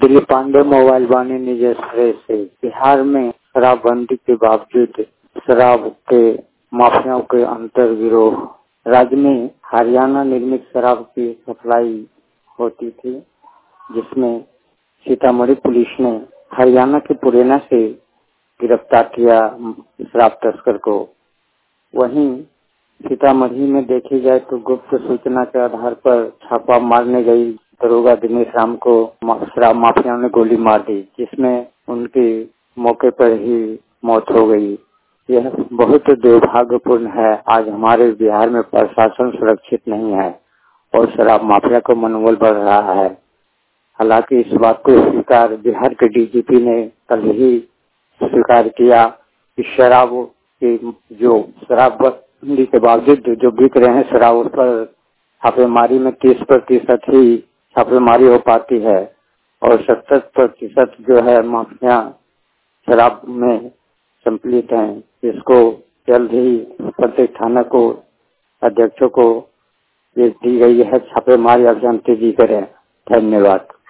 Dilip Pandey mobile वाणी निदेशालय से। बिहार में शराबबंदी के बावजूद शराब के माफियाओं के अंतर गिरोह। राज्य में हरियाणा निर्मित शराब की सप्लाई होती थी, जिसमें सीतामढ़ी पुलिस ने हरियाणा के पुरेना से गिरफ्तार किया शराब तस्कर को। वहीं सीतामढ़ी में देखी जाए तो गुप्त सूचना के आधार पर छापा मारने गई दरोगा दिनेश राम को शराब माफियाओं ने गोली मार दी, जिसमें उनकी मौके पर ही मौत हो गई। यह बहुत दुर्भाग्यपूर्ण है। आज हमारे बिहार में प्रशासन सुरक्षित नहीं है और शराब माफिया का मनोबल बढ़ रहा है। हालांकि इस बात को स्वीकार बिहार के डीजीपी ने कल ही स्वीकार किया कि शराब की जो शराबबंदी के बावजूद जो बिक रहे हैं शराब, उस पर छापेमारी में 30% ही छापेमारी हो पाती है और 70% जो है माफिया शराब में सम्मिलित हैं। इसको जल्द ही प्रत्येक थाना को अध्यक्षों को दी गई है, छापेमारी अभियान तेजी करें। धन्यवाद।